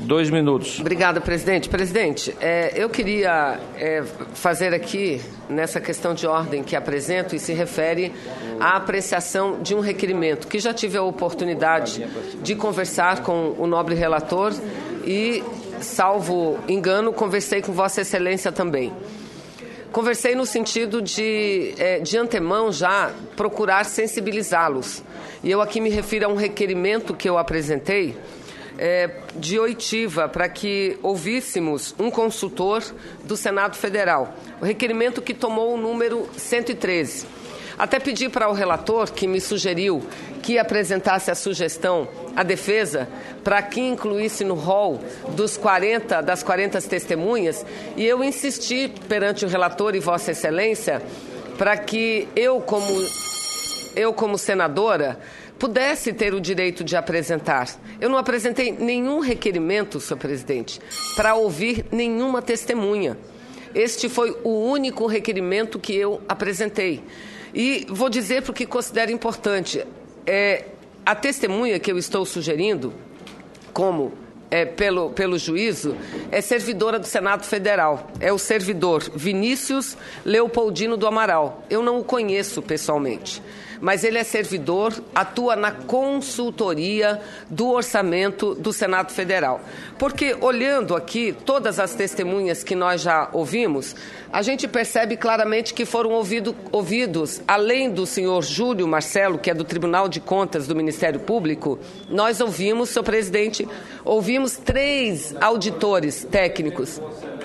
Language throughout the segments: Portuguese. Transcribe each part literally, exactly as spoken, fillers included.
Dois minutos. Obrigada, presidente. Presidente, é, eu queria é, fazer aqui, nessa questão de ordem que apresento, e se refere à apreciação de um requerimento, que já tive a oportunidade de conversar com o nobre relator e, salvo engano, conversei com Vossa Excelência também. Conversei no sentido de, é, de antemão, já procurar sensibilizá-los. E eu aqui me refiro a um requerimento que eu apresentei, É, de oitiva, para que ouvíssemos um consultor do Senado Federal. O requerimento que tomou o número cento e treze. Até pedi para o relator, que me sugeriu que apresentasse a sugestão à defesa, para que incluísse no rol dos quarenta, das quarenta testemunhas, e eu insisti perante o relator e Vossa Excelência para que eu, como, eu, como senadora, pudesse ter o direito de apresentar. Eu não apresentei nenhum requerimento, senhor presidente, para ouvir nenhuma testemunha. Este foi o único requerimento que eu apresentei. E vou dizer porque considero importante. É, a testemunha que eu estou sugerindo, como é, pelo, pelo juízo, é servidora do Senado Federal. É o servidor Vinícius Leopoldino do Amaral. Eu não o conheço pessoalmente, mas ele é servidor, atua na consultoria do orçamento do Senado Federal. Porque, olhando aqui todas as testemunhas que nós já ouvimos, a gente percebe claramente que foram ouvido, ouvidos, além do senhor Júlio Marcelo, que é do Tribunal de Contas do Ministério Público, nós ouvimos, senhor presidente, ouvimos três auditores técnicos.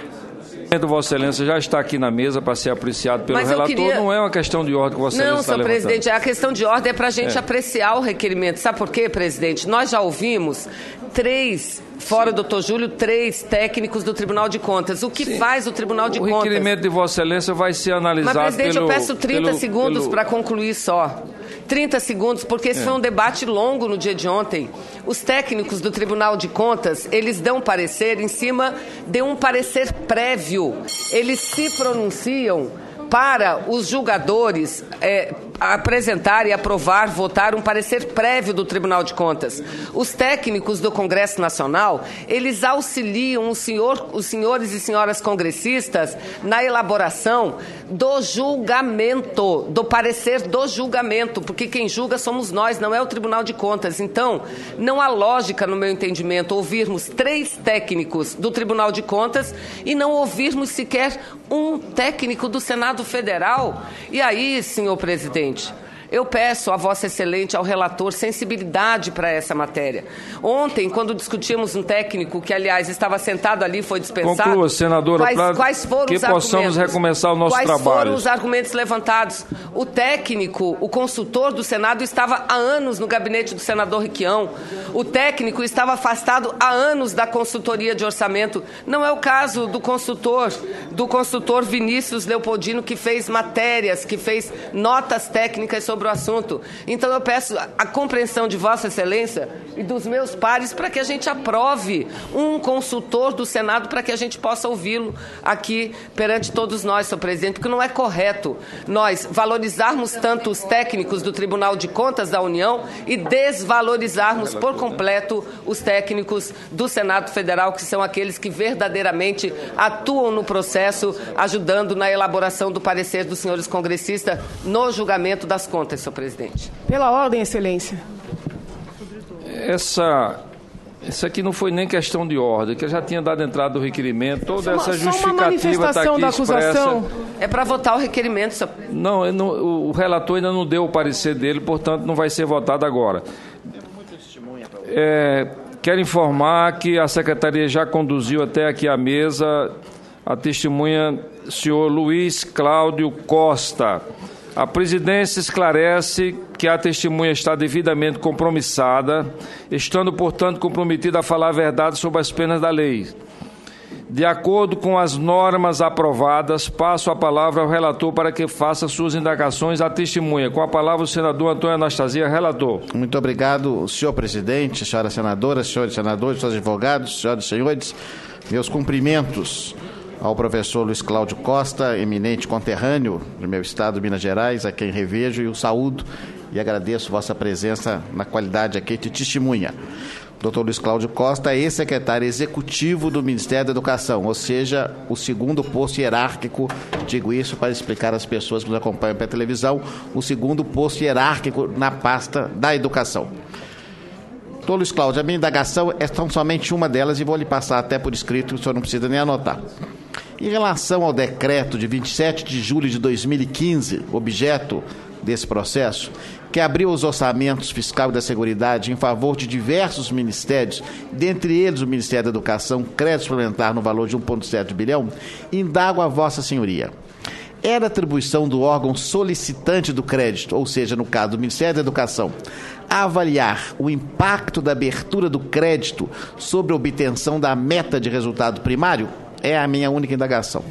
Vossa Excelência já está aqui na mesa para ser apreciado pelo relator. Queria... Não é uma questão de ordem que Vossa Excelência está levantando. Não, senhor presidente, a questão de ordem é para a gente é. apreciar o requerimento. Sabe por quê, presidente? Nós já ouvimos três, fora o doutor Júlio, três técnicos do Tribunal de Contas. O que Sim. faz o Tribunal de o Contas? O requerimento de Vossa Excelência vai ser analisado pelo... Mas, presidente, pelo, eu peço trinta pelo, segundos pelo... para concluir só. trinta segundos, porque esse é. foi um debate longo no dia de ontem. Os técnicos do Tribunal de Contas, eles dão parecer em cima de um parecer prévio. Eles se pronunciam para os julgadores é, apresentar e aprovar, votar um parecer prévio do Tribunal de Contas. Os técnicos do Congresso Nacional, eles auxiliam o senhor, os senhores e senhoras congressistas na elaboração do julgamento, do parecer do julgamento, porque quem julga somos nós, não é o Tribunal de Contas. Então, não há lógica, no meu entendimento, ouvirmos três técnicos do Tribunal de Contas e não ouvirmos sequer um técnico do Senado Federal. E aí, senhor presidente, eu peço a Vossa Excelência, ao relator, sensibilidade para essa matéria. Ontem, quando discutimos um técnico que, aliás, estava sentado ali, foi dispensado... Conclua, senadora, quais, para quais foram que os possamos argumentos? recomeçar o nosso quais trabalho. Quais foram os argumentos levantados? O técnico, o consultor do Senado, estava há anos no gabinete do senador Requião. O técnico estava afastado há anos da consultoria de orçamento. Não é o caso do consultor, do consultor Vinícius Leopoldino, que fez matérias, que fez notas técnicas sobre o assunto. Então eu peço a compreensão de Vossa Excelência e dos meus pares para que a gente aprove um consultor do Senado para que a gente possa ouvi-lo aqui perante todos nós, senhor presidente, porque não é correto nós valorizarmos tanto os técnicos do Tribunal de Contas da União e desvalorizarmos por completo os técnicos do Senado Federal, que são aqueles que verdadeiramente atuam no processo, ajudando na elaboração do parecer dos senhores congressistas no julgamento das contas, senhor presidente. Pela ordem, excelência. Essa, isso aqui não foi nem questão de ordem, que eu já tinha dado entrada do requerimento, toda essa justificativa está aqui da acusação. expressa. É para votar o requerimento, senhor. Não, não, o relator ainda não deu o parecer dele, portanto não vai ser votado agora. É, quero informar que a Secretaria já conduziu até aqui à mesa a testemunha senhor Luiz Cláudio Costa. A presidência esclarece que a testemunha está devidamente compromissada, estando, portanto, comprometida a falar a verdade sobre as penas da lei. De acordo com as normas aprovadas, passo a palavra ao relator para que faça suas indagações à testemunha. Com a palavra o senador Antônio Anastasia, relator. Muito obrigado, senhor presidente, senhora senadora, senhores senadores, senhores advogados, senhoras e senhores. Meus cumprimentos ao professor Luiz Cláudio Costa, eminente conterrâneo do meu estado, Minas Gerais, a quem revejo e o saúdo e agradeço vossa presença na qualidade aqui de testemunha. doutor Luiz Cláudio Costa, é ex-secretário executivo do Ministério da Educação, ou seja, o segundo posto hierárquico, digo isso para explicar às pessoas que nos acompanham pela televisão, o segundo posto hierárquico na pasta da educação. Doutor Luiz Cláudio, a minha indagação é tão somente uma delas e vou lhe passar até por escrito, o senhor não precisa nem anotar. Em relação ao decreto de vinte e sete de julho de dois mil e quinze, objeto desse processo, que abriu os orçamentos fiscal e da Seguridade em favor de diversos ministérios, dentre eles o Ministério da Educação, crédito suplementar no valor de um vírgula sete bilhão, indago a Vossa Senhoria. Era atribuição do órgão solicitante do crédito, ou seja, no caso do Ministério da Educação, a avaliar o impacto da abertura do crédito sobre a obtenção da meta de resultado primário? É a minha única indagação.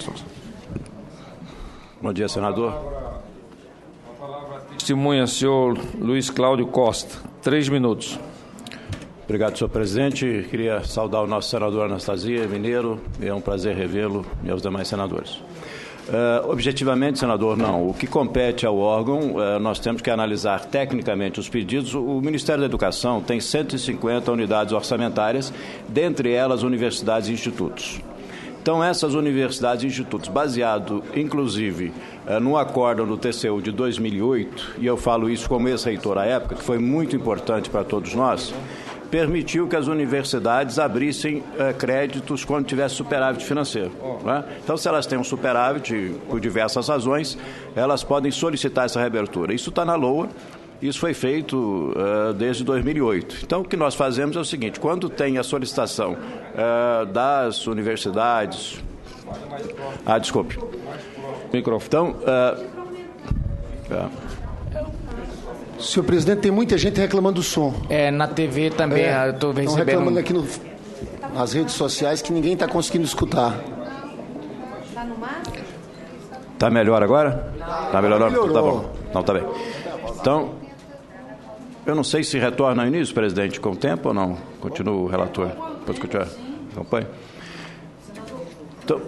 Bom dia, senador. Testemunha, senhor Luiz Cláudio Costa. Três minutos. Obrigado, senhor presidente. Queria saudar o nosso senador Anastasia Mineiro. É um prazer revê-lo e aos demais senadores. Uh, objetivamente, senador, não. O que compete ao órgão, uh, nós temos que analisar tecnicamente os pedidos. O Ministério da Educação tem cento e cinquenta unidades orçamentárias, dentre elas universidades e institutos. Então, essas universidades e institutos, baseado, inclusive, uh, no acórdão do T C U de dois mil e oito, e eu falo isso como ex-reitor à época, que foi muito importante para todos nós, permitiu que as universidades abrissem uh, créditos quando tivesse superávit financeiro. Né? Então, se elas têm um superávit, por diversas razões, elas podem solicitar essa reabertura. Isso está na L O A, isso foi feito uh, desde dois mil e oito. Então, o que nós fazemos é o seguinte, quando tem a solicitação uh, das universidades... Ah, desculpe. Microfone. Então... Uh, uh, Senhor presidente, tem muita gente reclamando do som. É, na T V também, é, eu estou recebendo... Estão reclamando aqui no, nas redes sociais que ninguém está conseguindo escutar. Está no máximo? Está melhor agora? Está melhor? Melhorou. Tá bom. Não, está bem. Então, eu não sei se retorna ao início, presidente, com o tempo ou não. Continua o relator. Pode continuar. Acompanhe. Então,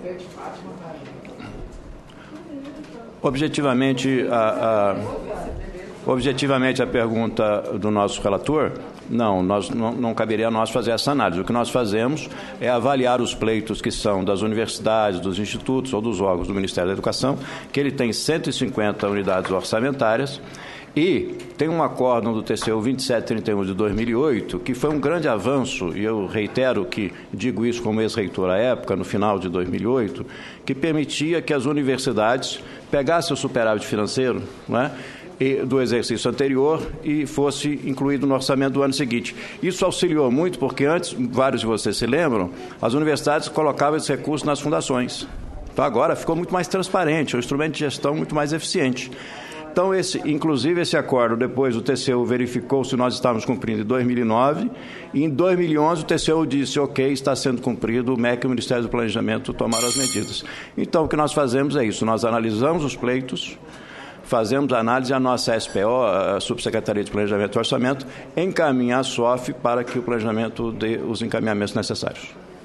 objetivamente, a... a Objetivamente, a pergunta do nosso relator, não, nós, não, não caberia a nós fazer essa análise. O que nós fazemos é avaliar os pleitos que são das universidades, dos institutos ou dos órgãos do Ministério da Educação, que ele tem cento e cinquenta unidades orçamentárias e tem um acórdão do T C U vinte e sete trinta e um de dois mil e oito, que foi um grande avanço, e eu reitero que digo isso como ex-reitor à época, no final de dois mil e oito, que permitia que as universidades pegassem o superávit financeiro, né, do exercício anterior e fosse incluído no orçamento do ano seguinte. Isso auxiliou muito porque antes, vários de vocês se lembram, as universidades colocavam esse recurso nas fundações. Então agora ficou muito mais transparente, é um instrumento de gestão muito mais eficiente. Então, esse, inclusive, esse acordo, depois o T C U verificou se nós estávamos cumprindo em dois mil e nove, e em dois mil e onze o T C U disse, ok, está sendo cumprido, o M E C e o Ministério do Planejamento tomaram as medidas. Então, o que nós fazemos é isso, nós analisamos os pleitos, fazemos análise, a nossa S P O, a Subsecretaria de Planejamento e Orçamento, encaminha a S O F para que o planejamento dê os encaminhamentos necessários.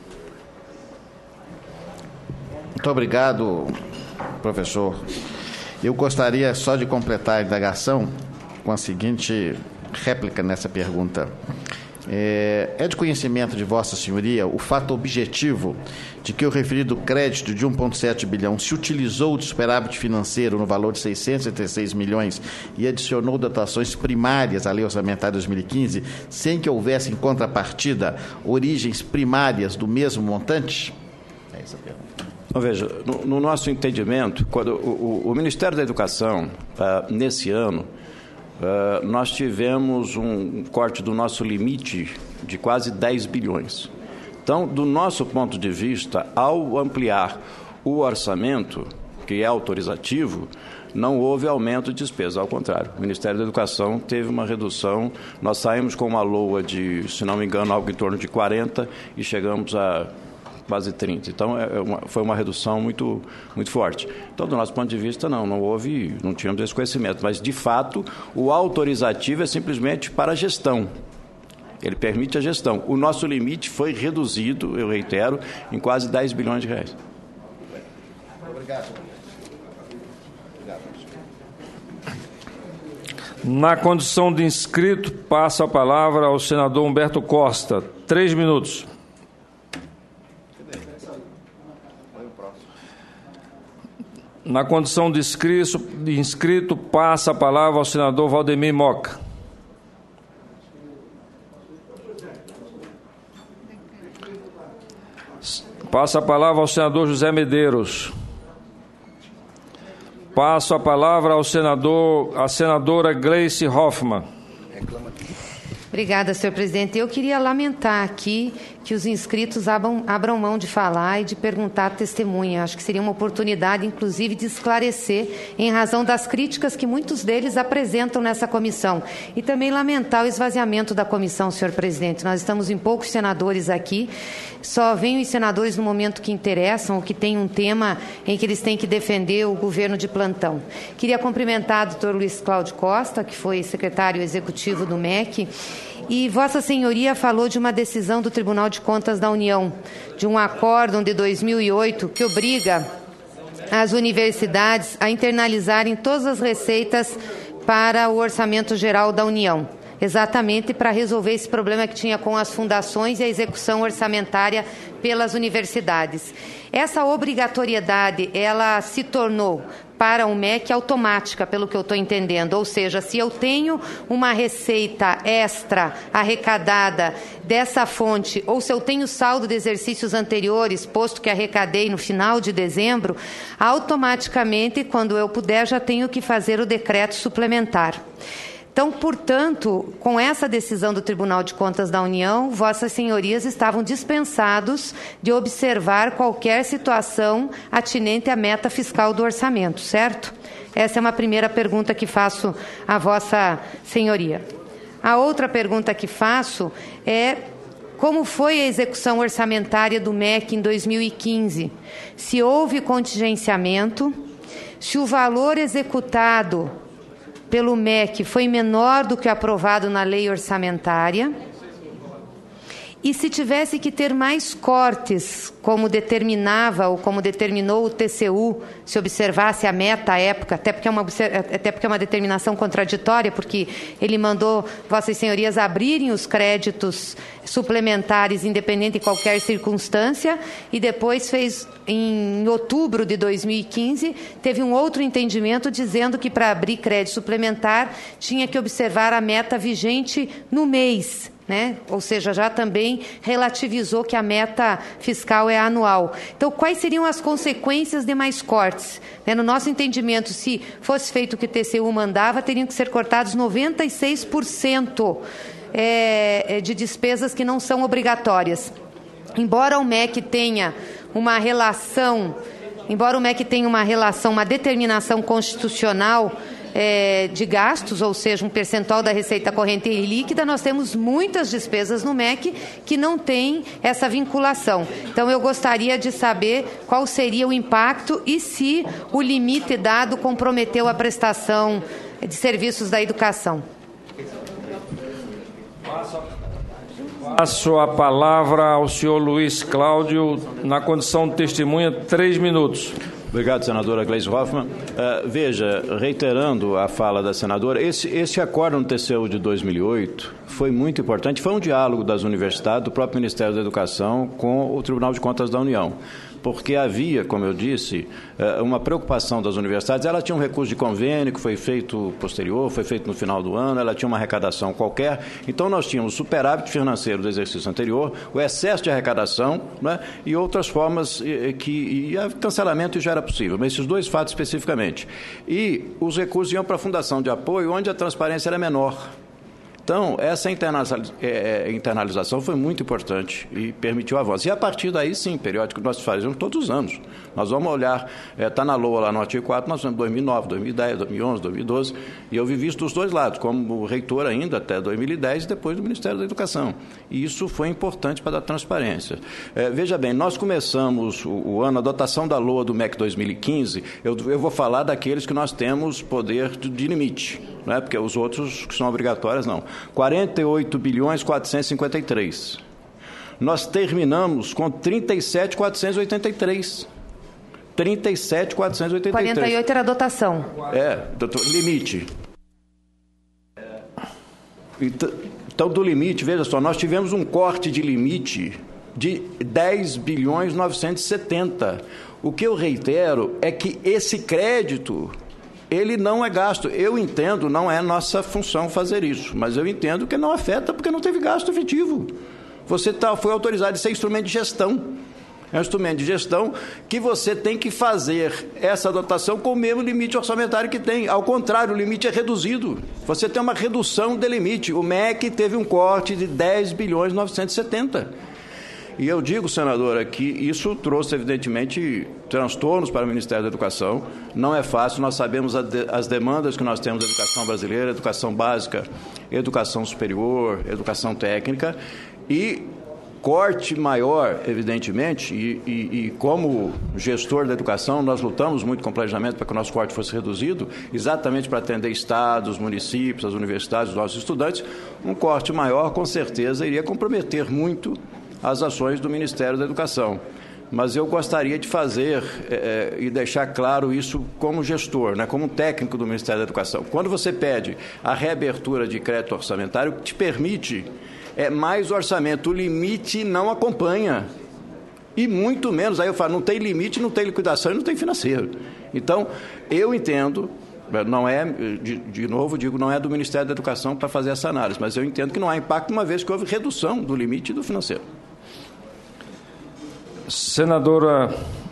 Muito obrigado, professor. Eu gostaria só de completar a indagação com a seguinte réplica nessa pergunta. É, é de conhecimento de Vossa Senhoria o fato objetivo de que o referido crédito de um vírgula sete bilhão se utilizou de superávit financeiro no valor de seiscentos e setenta e seis milhões e adicionou dotações primárias à Lei Orçamentária de dois mil e quinze, sem que houvesse em contrapartida origens primárias do mesmo montante? É essa a pergunta. Então, veja, no, no nosso entendimento, quando o, o, o Ministério da Educação, ah, nesse ano, Uh, nós tivemos um corte do nosso limite de quase dez bilhões. Então, do nosso ponto de vista, ao ampliar o orçamento, que é autorizativo, não houve aumento de despesa, ao contrário. O Ministério da Educação teve uma redução, nós saímos com uma L O A de, se não me engano, algo em torno de quarenta e chegamos a quase trinta. Então, é uma, foi uma redução muito, muito forte. Então, do nosso ponto de vista, não, não houve, não tínhamos esse conhecimento. Mas, de fato, o autorizativo é simplesmente para a gestão. Ele permite a gestão. O nosso limite foi reduzido, eu reitero, em quase dez bilhões de reais. Obrigado. Na condição de inscrito, passo a palavra ao senador Humberto Costa. Três minutos. Na condição de inscrito, de inscrito, passa a palavra ao senador Valdemir Moca. Passa a palavra ao senador José Medeiros. Passo a palavra ao senador, à senadora Gleice Hoffmann. Obrigada, senhor presidente. Eu queria lamentar aqui que os inscritos abram, abram mão de falar e de perguntar à testemunha. Acho que seria uma oportunidade, inclusive, de esclarecer em razão das críticas que muitos deles apresentam nessa comissão. E também lamentar o esvaziamento da comissão, senhor presidente. Nós estamos em poucos senadores aqui. Só vêm os senadores no momento que interessam ou que tem um tema em que eles têm que defender o governo de plantão. Queria cumprimentar o doutor Luiz Cláudio Costa, que foi secretário executivo do M E C, e Vossa Senhoria falou de uma decisão do Tribunal de Contas da União, de um acórdão de dois mil e oito que obriga as universidades a internalizarem todas as receitas para o Orçamento Geral da União, exatamente para resolver esse problema que tinha com as fundações e a execução orçamentária pelas universidades. Essa obrigatoriedade, ela se tornou para o M E C automática, pelo que eu estou entendendo. Ou seja, se eu tenho uma receita extra arrecadada dessa fonte, ou se eu tenho saldo de exercícios anteriores, posto que arrecadei no final de dezembro, automaticamente, quando eu puder, já tenho que fazer o decreto suplementar. Então, portanto, com essa decisão do Tribunal de Contas da União, Vossas Senhorias estavam dispensados de observar qualquer situação atinente à meta fiscal do orçamento, certo? Essa é uma primeira pergunta que faço à Vossa Senhoria. A outra pergunta que faço é: como foi a execução orçamentária do M E C em dois mil e quinze? Se houve contingenciamento, se o valor executado pelo M E C foi menor do que aprovado na lei orçamentária, e se tivesse que ter mais cortes, como determinava ou como determinou o T C U, se observasse a meta à época, até porque é uma, até porque é uma determinação contraditória, porque ele mandou Vossas Senhorias abrirem os créditos suplementares independente de qualquer circunstância, e depois fez, em outubro de dois mil e quinze, teve um outro entendimento dizendo que para abrir crédito suplementar tinha que observar a meta vigente no mês, né? Ou seja, já também relativizou que a meta fiscal é anual. Então, quais seriam as consequências de mais cortes? Né? No nosso entendimento, se fosse feito o que o T C U mandava, teriam que ser cortados noventa e seis por cento é, de despesas que não são obrigatórias. Embora o M E C tenha uma relação, embora o M E C tenha uma relação, uma determinação constitucional É, de gastos, ou seja, um percentual da receita corrente e líquida, nós temos muitas despesas no M E C que não têm essa vinculação. Então, eu gostaria de saber qual seria o impacto e se o limite dado comprometeu a prestação de serviços da educação. Passo a palavra ao senhor Luiz Cláudio, na condição de testemunha, três minutos. Obrigado, senadora Gleice Hoffmann. Uh, veja, reiterando a fala da senadora, esse, esse acordo no T C U de dois mil e oito foi muito importante, foi um diálogo das universidades, do próprio Ministério da Educação com o Tribunal de Contas da União, porque havia, como eu disse, uma preocupação das universidades. Ela tinha um recurso de convênio que foi feito posterior, foi feito no final do ano, ela tinha uma arrecadação qualquer, então nós tínhamos o superávit financeiro do exercício anterior, o excesso de arrecadação, né, e outras formas que e cancelamento já era possível, mas esses dois fatos especificamente. E os recursos iam para a Fundação de Apoio, onde a transparência era menor. Então, essa internalização foi muito importante e permitiu avanço. E a partir daí, sim, periódico nós fazemos todos os anos. Nós vamos olhar, está é, na L O A lá no artigo quatro, nós fizemos dois mil e nove, dois mil e dez, dois mil e onze, dois mil e doze, e eu vivi isso dos dois lados, como reitor ainda até dois mil e dez e depois do Ministério da Educação. E isso foi importante para dar transparência. É, veja bem, nós começamos o, o ano, a dotação da L O A do M E C dois mil e quinze, eu, eu vou falar daqueles que nós temos poder de, de limite, né, porque os outros que são obrigatórios não. quarenta e oito bilhões quatrocentos e cinquenta e três. Nós terminamos com trinta e sete mil quatrocentos e oitenta e três. trinta e sete mil quatrocentos e oitenta e três. quarenta e oito era a dotação. É, doutor, limite. Então, do limite, veja só, nós tivemos um corte de limite de dez bilhões novecentos e setenta. O que eu reitero é que esse crédito, ele não é gasto. Eu entendo, não é nossa função fazer isso, mas eu entendo que não afeta porque não teve gasto efetivo. Você tá, foi autorizado, isso é instrumento de gestão. É um instrumento de gestão que você tem que fazer essa dotação com o mesmo limite orçamentário que tem. Ao contrário, o limite é reduzido. Você tem uma redução de limite. O M E C teve um corte de dez bilhões novecentos e setenta. E eu digo, senadora, que isso trouxe, evidentemente, transtornos para o Ministério da Educação. Não é fácil, nós sabemos as demandas que nós temos da educação brasileira, educação básica, educação superior, educação técnica, e corte maior, evidentemente, e, e, e como gestor da educação, nós lutamos muito com o planejamento para que o nosso corte fosse reduzido, exatamente para atender estados, municípios, as universidades, os nossos estudantes. Um corte maior, com certeza, iria comprometer muito as ações do Ministério da Educação. Mas eu gostaria de fazer é, e deixar claro isso como gestor, né, como técnico do Ministério da Educação. Quando você pede a reabertura de crédito orçamentário, te permite é, mais orçamento. O limite não acompanha. E muito menos, aí eu falo, não tem limite, não tem liquidação e não tem financeiro. Então, eu entendo, não é, de, de novo digo, não é do Ministério da Educação para fazer essa análise, mas eu entendo que não há impacto, uma vez que houve redução do limite e do financeiro. Senadora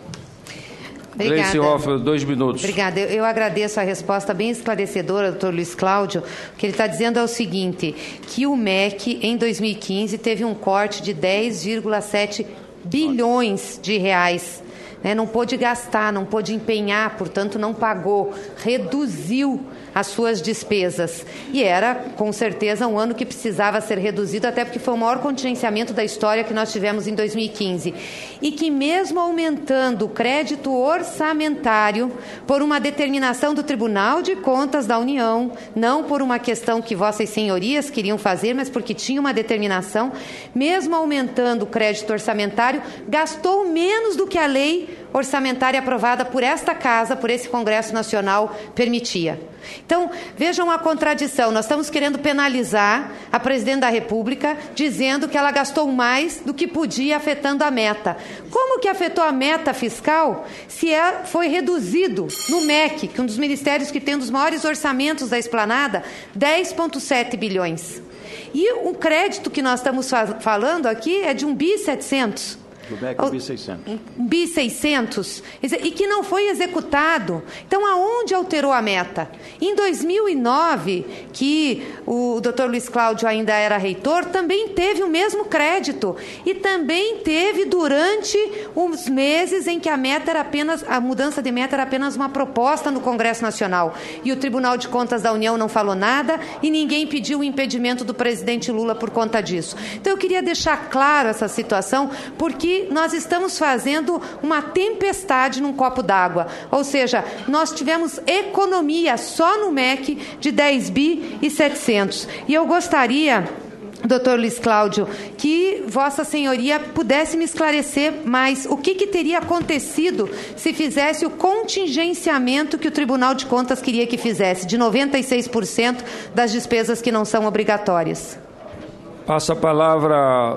Gleice Hoffmann, dois minutos. Obrigada. Eu, eu agradeço a resposta bem esclarecedora, doutor Luiz Cláudio. O que ele está dizendo é o seguinte, que o M E C, em dois mil e quinze, teve um corte de dez vírgula sete bilhões de reais. Né? Não pôde gastar, não pôde empenhar, portanto, não pagou, reduziu as suas despesas. E era, com certeza, um ano que precisava ser reduzido, até porque foi o maior contingenciamento da história que nós tivemos em dois mil e quinze. E que mesmo aumentando o crédito orçamentário por uma determinação do Tribunal de Contas da União, não por uma questão que vossas senhorias queriam fazer, mas porque tinha uma determinação, mesmo aumentando o crédito orçamentário, gastou menos do que a lei orçamentária aprovada por esta Casa, por esse Congresso Nacional, permitia. Então, vejam a contradição. Nós estamos querendo penalizar a presidente da República, dizendo que ela gastou mais do que podia, afetando a meta. Como que afetou a meta fiscal se é, foi reduzido no M E C, que é um dos ministérios que tem um dos maiores orçamentos da esplanada, dez vírgula sete bilhões. E o crédito que nós estamos falando aqui é de um bi setecentos. Do M E C, um bi seiscentos. Um bi seiscentos, e que não foi executado. Então, aonde alterou a meta? Em dois mil e nove, que o doutor Luiz Cláudio ainda era reitor, também teve o mesmo crédito. E também teve durante os meses em que a meta era apenas, a mudança de meta era apenas uma proposta no Congresso Nacional. E o Tribunal de Contas da União não falou nada e ninguém pediu o impedimento do presidente Lula por conta disso. Então, eu queria deixar claro essa situação, porque nós estamos fazendo uma tempestade num copo d'água. Ou seja, nós tivemos economia só no M E C de dez bi e setecentos. E eu gostaria, doutor Luiz Cláudio, que Vossa Senhoria pudesse me esclarecer mais o que, que teria acontecido se fizesse o contingenciamento que o Tribunal de Contas queria que fizesse, de noventa e seis por cento das despesas que não são obrigatórias. Passa a palavra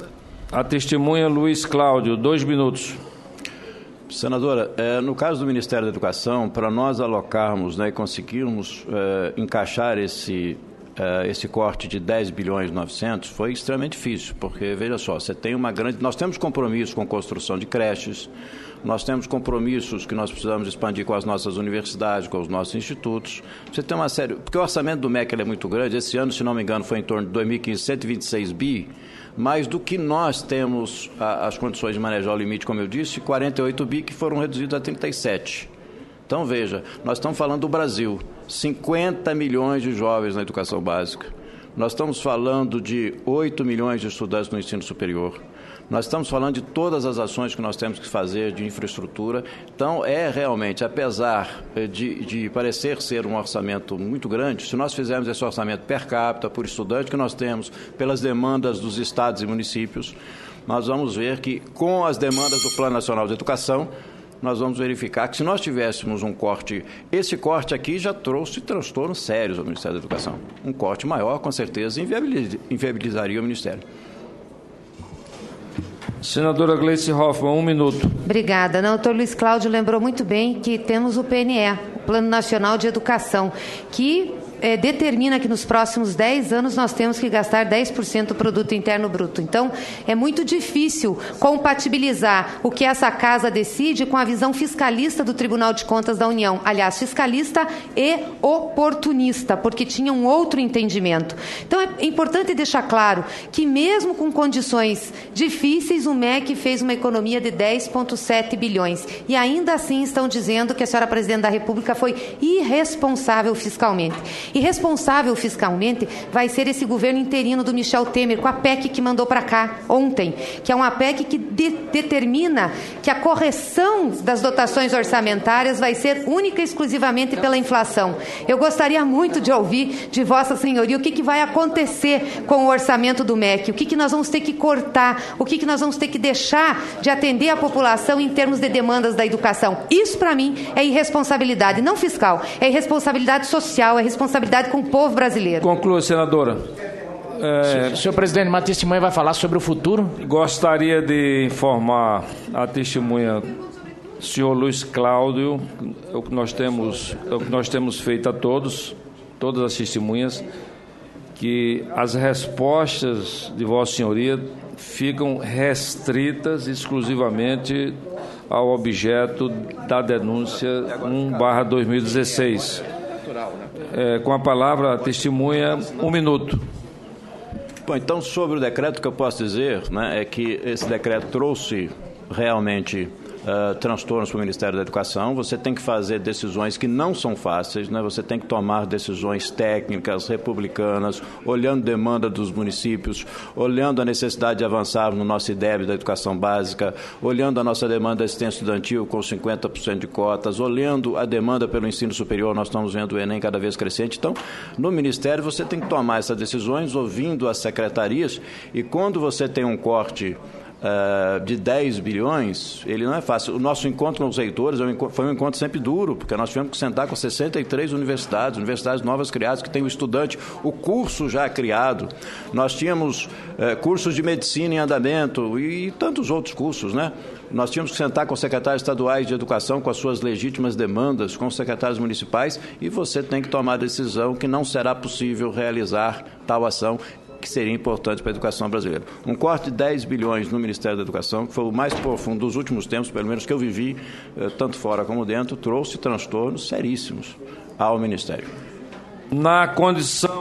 a testemunha Luiz Cláudio, dois minutos. Senadora, é, no caso do Ministério da Educação, para nós alocarmos, né, e conseguirmos é, encaixar esse, é, esse corte de dez bilhões e novecentos, foi extremamente difícil, porque, veja só, você tem uma grande... Nós temos compromisso com construção de creches, nós temos compromissos que nós precisamos expandir com as nossas universidades, com os nossos institutos. Você tem uma série... Porque o orçamento do M E C ele é muito grande, esse ano, se não me engano, foi em torno de dois mil e quinze, cento e vinte e seis bi, mais do que nós temos a, as condições de manejar o limite, como eu disse, quarenta e oito bi que foram reduzidos a trinta e sete. Então, veja, nós estamos falando do Brasil, cinquenta milhões de jovens na educação básica. Nós estamos falando de oito milhões de estudantes no ensino superior. Nós estamos falando de todas as ações que nós temos que fazer de infraestrutura. Então, é realmente, apesar de, de parecer ser um orçamento muito grande, se nós fizermos esse orçamento per capita, por estudante que nós temos, pelas demandas dos estados e municípios, nós vamos ver que, com as demandas do Plano Nacional de Educação, nós vamos verificar que se nós tivéssemos um corte, esse corte aqui já trouxe transtornos sérios ao Ministério da Educação. Um corte maior, com certeza, inviabiliz- inviabilizaria o Ministério. Senadora Gleice Hoffmann, um minuto. Obrigada. Não, o doutor Luiz Cláudio lembrou muito bem que temos o P N E, o Plano Nacional de Educação, que é, determina que nos próximos dez anos nós temos que gastar dez por cento do produto interno bruto. Então, é muito difícil compatibilizar o que essa casa decide com a visão fiscalista do Tribunal de Contas da União. Aliás, fiscalista e oportunista, porque tinha um outro entendimento. Então, é importante deixar claro que mesmo com condições difíceis, o M E C fez uma economia de dez vírgula sete bilhões. E ainda assim estão dizendo que a senhora Presidente da República foi irresponsável fiscalmente. Irresponsável fiscalmente vai ser esse governo interino do Michel Temer, com a P E C que mandou para cá ontem, que é uma P E C que de, determina que a correção das dotações orçamentárias vai ser única e exclusivamente pela inflação. Eu gostaria muito de ouvir de Vossa Senhoria o que, que vai acontecer com o orçamento do M E C, o que, que nós vamos ter que cortar, o que, que nós vamos ter que deixar de atender a população em termos de demandas da educação. Isso, para mim, é irresponsabilidade, não fiscal, é irresponsabilidade social, é responsabilidade com o povo brasileiro. Conclua, senadora. É, senhor presidente, uma testemunha vai falar sobre o futuro. Gostaria de informar a testemunha, senhor Luiz Cláudio, o que nós temos, o que nós temos feito a todos, todas as testemunhas, que as respostas de Vossa Senhoria ficam restritas exclusivamente ao objeto da denúncia um barra dois mil e dezesseis. É, com a palavra, a testemunha, um minuto. Bom, então, sobre o decreto, o que eu posso dizer, né, é que esse decreto trouxe realmente uh, transtornos para o Ministério da Educação. Você tem que fazer decisões que não são fáceis, né? Você tem que tomar decisões técnicas, republicanas, olhando a demanda dos municípios, olhando a necessidade de avançar no nosso I D E B da educação básica, olhando a nossa demanda da assistência estudantil com cinquenta por cento de cotas, olhando a demanda pelo ensino superior, nós estamos vendo o Enem cada vez crescente. Então, no Ministério, você tem que tomar essas decisões ouvindo as secretarias, e quando você tem um corte Uh, de dez bilhões, ele não é fácil. O nosso encontro com os reitores foi um encontro sempre duro, porque nós tivemos que sentar com sessenta e três universidades, universidades novas criadas, que tem o estudante, o curso já criado. Nós tínhamos uh, cursos de medicina em andamento e, e tantos outros cursos, né? Nós tínhamos que sentar com os secretários estaduais de educação, com as suas legítimas demandas, com os secretários municipais, e você tem que tomar a decisão que não será possível realizar tal ação que seria importante para a educação brasileira. Um corte de dez bilhões no Ministério da Educação, que foi o mais profundo dos últimos tempos, pelo menos que eu vivi, tanto fora como dentro, trouxe transtornos seríssimos ao Ministério. Na condição